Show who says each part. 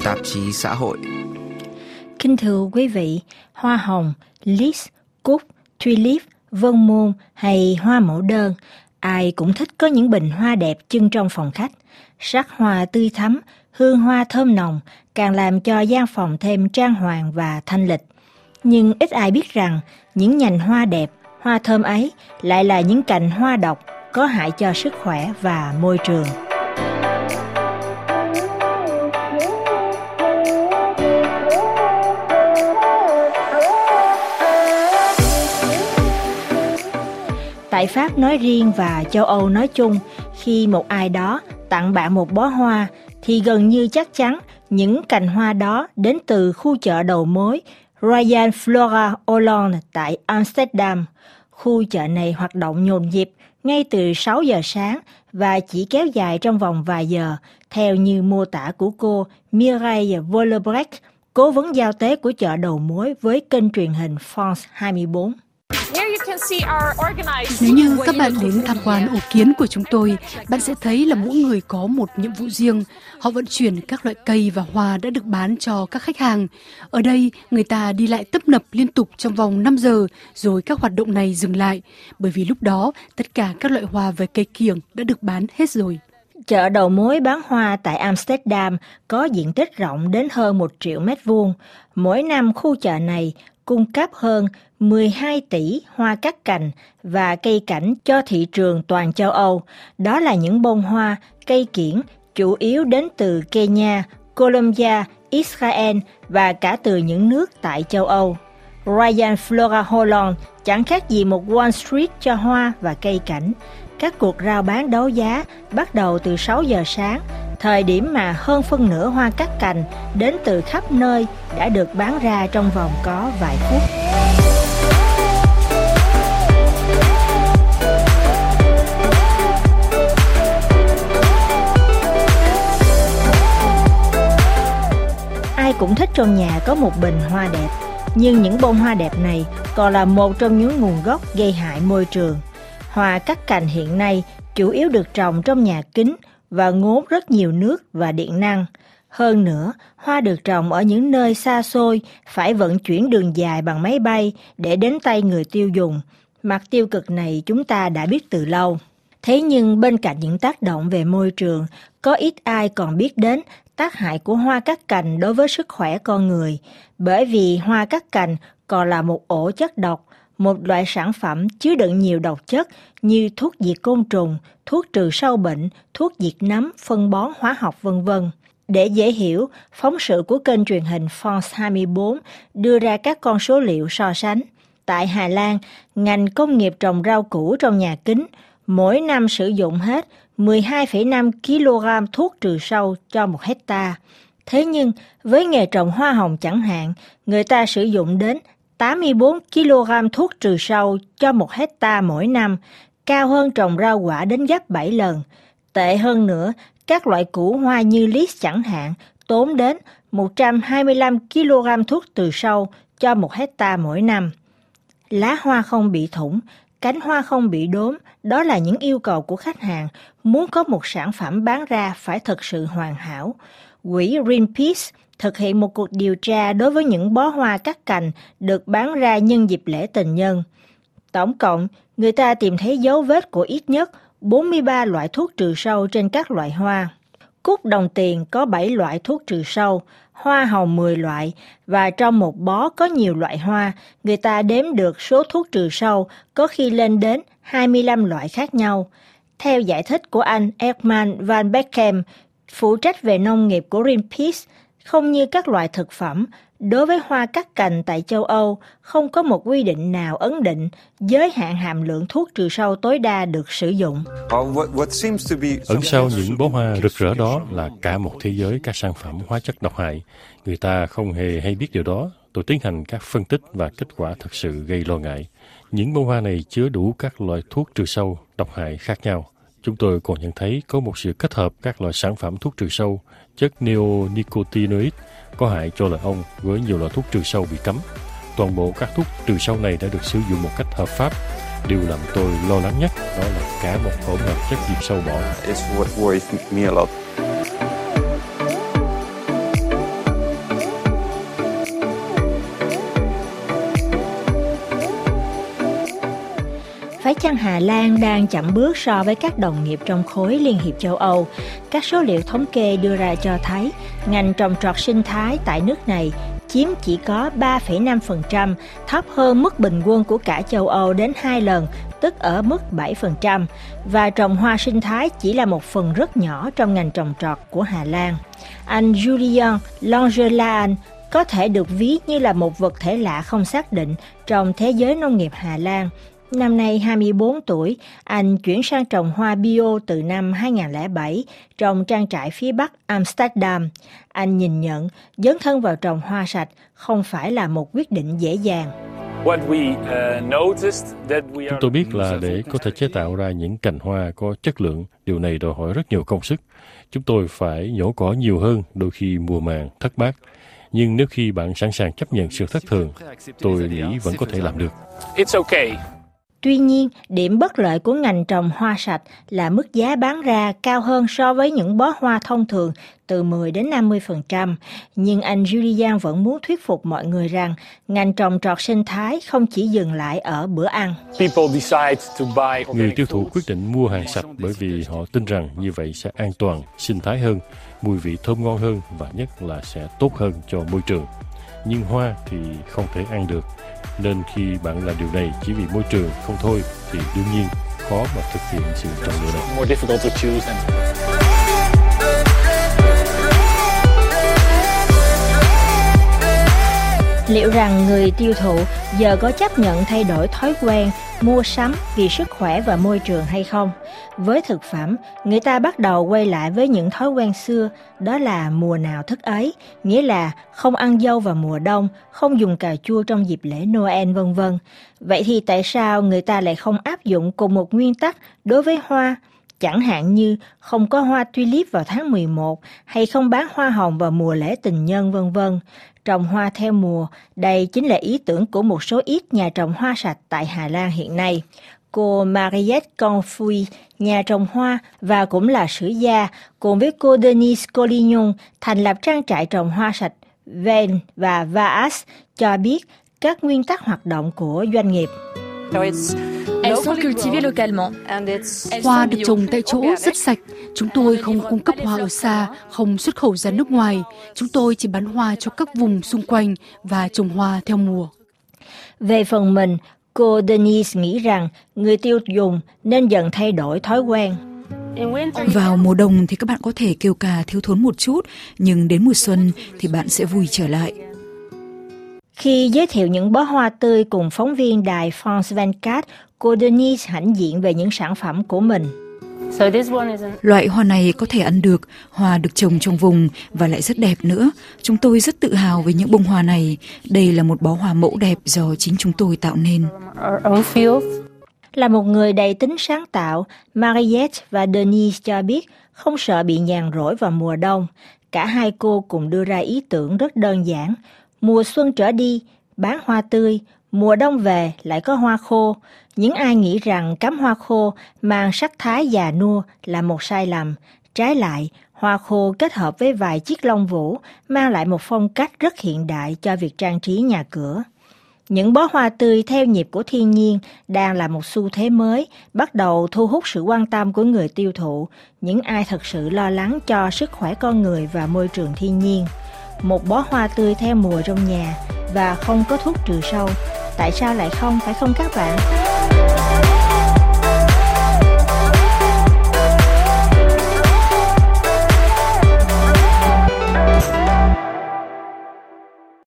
Speaker 1: tạp chí xã hội.
Speaker 2: Kính thưa quý vị, hoa hồng, lys, cúc, tulip, vân môn hay hoa mẫu đơn, ai cũng thích có những bình hoa đẹp trưng trong phòng khách. Sắc hoa tươi thắm, hương hoa thơm nồng càng làm cho gian phòng thêm trang hoàng và thanh lịch. Nhưng ít ai biết rằng những nhành hoa đẹp, hoa thơm ấy lại là những cành hoa độc có hại cho sức khỏe và môi trường. Tại Pháp nói riêng và châu Âu nói chung, khi một ai đó tặng bạn một bó hoa thì gần như chắc chắn những cành hoa đó đến từ khu chợ đầu mối Royal Flora Holland tại Amsterdam. Khu chợ này hoạt động nhộn nhịp ngay từ 6 giờ sáng và chỉ kéo dài trong vòng vài giờ, theo như mô tả của cô Mireille Vollerbrecht, cố vấn giao tế của chợ đầu mối với kênh truyền hình France 24.
Speaker 3: Nếu như các bạn đến tham quan ổ kiến của chúng tôi, bạn sẽ thấy là mỗi người có một nhiệm vụ riêng. Họ vận chuyển các loại cây và hoa đã được bán cho các khách hàng. Ở đây, người ta đi lại tấp nập liên tục trong vòng 5 giờ, rồi các hoạt động này dừng lại, bởi vì lúc đó tất cả các loại hoa và cây kiểng đã được bán hết rồi.
Speaker 2: Chợ đầu mối bán hoa tại Amsterdam có diện tích rộng đến hơn 1 triệu mét vuông. Mỗi năm khu chợ này cung cấp hơn 12 tỷ hoa cắt cành và cây cảnh cho thị trường toàn châu Âu. Đó là những bông hoa, cây kiểng chủ yếu đến từ Kenya, Colombia, Israel và cả từ những nước tại châu Âu. Royal Flora Holland chẳng khác gì một Wall Street cho hoa và cây cảnh. Các cuộc rao bán đấu giá bắt đầu từ 6 giờ sáng, thời điểm mà hơn phân nửa hoa cắt cành đến từ khắp nơi đã được bán ra trong vòng có vài phút. Ai cũng thích trong nhà có một bình hoa đẹp, nhưng những bông hoa đẹp này còn là một trong những nguồn gốc gây hại môi trường. Hoa cắt cành hiện nay chủ yếu được trồng trong nhà kính và ngốn rất nhiều nước và điện năng. Hơn nữa, hoa được trồng ở những nơi xa xôi, phải vận chuyển đường dài bằng máy bay để đến tay người tiêu dùng. Mặt tiêu cực này chúng ta đã biết từ lâu. Thế nhưng bên cạnh những tác động về môi trường, có ít ai còn biết đến tác hại của hoa cắt cành đối với sức khỏe con người. Bởi vì hoa cắt cành còn là một ổ chất độc, một loại sản phẩm chứa đựng nhiều độc chất như thuốc diệt côn trùng, thuốc trừ sâu bệnh, thuốc diệt nấm, phân bón hóa học v.v. Để dễ hiểu, phóng sự của kênh truyền hình France 24 đưa ra các con số liệu so sánh. Tại Hà Lan, ngành công nghiệp trồng rau củ trong nhà kính mỗi năm sử dụng hết 12,5 kg thuốc trừ sâu cho 1 hectare. Thế nhưng, với nghề trồng hoa hồng chẳng hạn, người ta sử dụng đến 84 kg thuốc trừ sâu cho 1 hectare mỗi năm, cao hơn trồng rau quả đến gấp 7 lần. Tệ hơn nữa, các loại củ hoa như lys chẳng hạn, tốn đến 125 kg thuốc trừ sâu cho 1 hectare mỗi năm. Lá hoa không bị thủng, cánh hoa không bị đốm, đó là những yêu cầu của khách hàng muốn có một sản phẩm bán ra phải thực sự hoàn hảo. Quỹ Greenpeace thực hiện một cuộc điều tra đối với những bó hoa cắt cành được bán ra nhân dịp lễ tình nhân. Tổng cộng, người ta tìm thấy dấu vết của ít nhất 43 loại thuốc trừ sâu trên các loại hoa. Cúc đồng tiền có 7 loại thuốc trừ sâu, hoa hồng 10 loại, và trong một bó có nhiều loại hoa, người ta đếm được số thuốc trừ sâu có khi lên đến 25 loại khác nhau. Theo giải thích của anh Ekman van Beckham, phụ trách về nông nghiệp của Greenpeace, không như các loại thực phẩm, đối với hoa cắt cành tại châu Âu không có một quy định nào ấn định giới hạn hàm lượng thuốc trừ sâu tối đa được sử dụng.
Speaker 4: Ẩn sau những bó hoa rực rỡ đó là cả một thế giới các sản phẩm hóa chất độc hại. Người ta không hề hay biết điều đó. Tôi tiến hành các phân tích và kết quả thực sự gây lo ngại. Những bó hoa này chứa đủ các loại thuốc trừ sâu độc hại khác nhau. Chúng tôi còn nhận thấy có một sự kết hợp các loại sản phẩm thuốc trừ sâu, chất neonicotinoid có hại cho lợn ong với nhiều loại thuốc trừ sâu bị cấm. Toàn bộ các thuốc trừ sâu này đã được sử dụng một cách hợp pháp. Điều làm tôi lo lắng nhất đó là cả một hỗn hợp chất diệt sâu bọ.
Speaker 2: Phải chăng Hà Lan đang chậm bước so với các đồng nghiệp trong khối Liên hiệp châu Âu? Các số liệu thống kê đưa ra cho thấy ngành trồng trọt sinh thái tại nước này chiếm chỉ có 3,5%, thấp hơn mức bình quân của cả châu Âu đến 2 lần, tức ở mức 7%, và trồng hoa sinh thái chỉ là một phần rất nhỏ trong ngành trồng trọt của Hà Lan. Anh Julien Langelaan có thể được ví như là một vật thể lạ không xác định trong thế giới nông nghiệp Hà Lan. Năm nay 24 tuổi, anh chuyển sang trồng hoa bio từ năm 2007 trong trang trại phía bắc Amsterdam. Anh nhìn nhận dấn thân vào trồng hoa sạch không phải là một quyết định dễ dàng.
Speaker 4: Chúng tôi biết là để có thể chế tạo ra những cành hoa có chất lượng, điều này đòi hỏi rất nhiều công sức. Chúng tôi phải nhổ cỏ nhiều hơn, đôi khi mùa màng, thất bát. Nhưng nếu khi bạn sẵn sàng chấp nhận sự thất thường, tôi nghĩ vẫn có thể làm được.
Speaker 2: Tuy nhiên, điểm bất lợi của ngành trồng hoa sạch là mức giá bán ra cao hơn so với những bó hoa thông thường từ 10 đến 50%. Nhưng anh Julian vẫn muốn thuyết phục mọi người rằng ngành trồng trọt sinh thái không chỉ dừng lại ở bữa ăn.
Speaker 4: Người tiêu thụ quyết định mua hàng sạch bởi vì họ tin rằng như vậy sẽ an toàn, sinh thái hơn, mùi vị thơm ngon hơn và nhất là sẽ tốt hơn cho môi trường. Nhưng hoa thì không thể ăn được. Nên khi bạn làm điều này chỉ vì môi trường không thôi thì đương nhiên khó mà thực hiện sự chọn lựa này.
Speaker 2: Liệu rằng người tiêu thụ giờ có chấp nhận thay đổi thói quen mua sắm vì sức khỏe và môi trường hay không? Với thực phẩm, người ta bắt đầu quay lại với những thói quen xưa, đó là mùa nào thức ấy, nghĩa là không ăn dâu vào mùa đông, không dùng cà chua trong dịp lễ Noel v.v. Vậy thì tại sao người ta lại không áp dụng cùng một nguyên tắc đối với hoa? Chẳng hạn như không có hoa tulip vào tháng 11 hay không bán hoa hồng vào mùa lễ tình nhân v.v. Trồng hoa theo mùa, đây chính là ý tưởng của một số ít nhà trồng hoa sạch tại Hà Lan hiện nay. Cô Mariette Confui, nhà trồng hoa và cũng là sử gia, cùng với cô Denise Collignon thành lập trang trại trồng hoa sạch Ven và Vaas, cho biết các nguyên tắc hoạt động của doanh nghiệp.
Speaker 1: Elles sont cultivées localement.
Speaker 3: Hoa được trồng tại chỗ rất sạch. Chúng tôi không cung cấp hoa ở xa, không xuất khẩu ra nước ngoài. Chúng tôi chỉ bán hoa cho các vùng xung quanh và trồng hoa theo mùa.
Speaker 2: Về phần mình, cô Denise nghĩ rằng người tiêu dùng nên dần thay đổi thói quen.
Speaker 5: Vào mùa đông thì các bạn có thể kêu ca thiếu thốn một chút, nhưng đến mùa xuân thì bạn sẽ vui trở lại.
Speaker 2: Khi giới thiệu những bó hoa tươi cùng phóng viên đài France 24, cô Denise hãnh diện về những sản phẩm của mình.
Speaker 5: Loại hoa này có thể ăn được, hoa được trồng trong vùng và lại rất đẹp nữa. Chúng tôi rất tự hào về những bông hoa này. Đây là một bó hoa mẫu đẹp do chính chúng tôi tạo nên.
Speaker 2: Là một người đầy tính sáng tạo, Mariette và Denise cho biết không sợ bị nhàn rỗi vào mùa đông. Cả hai cô cùng đưa ra ý tưởng rất đơn giản. Mùa xuân trở đi, bán hoa tươi, mùa đông về lại có hoa khô. Những ai nghĩ rằng cắm hoa khô mang sắc thái già nua là một sai lầm. Trái lại, hoa khô kết hợp với vài chiếc lông vũ mang lại một phong cách rất hiện đại cho việc trang trí nhà cửa. Những bó hoa tươi theo nhịp của thiên nhiên đang là một xu thế mới, bắt đầu thu hút sự quan tâm của người tiêu thụ, những ai thật sự lo lắng cho sức khỏe con người và môi trường thiên nhiên. Một bó hoa tươi theo mùa trong nhà và không có thuốc trừ sâu. Tại sao lại không, phải không các bạn?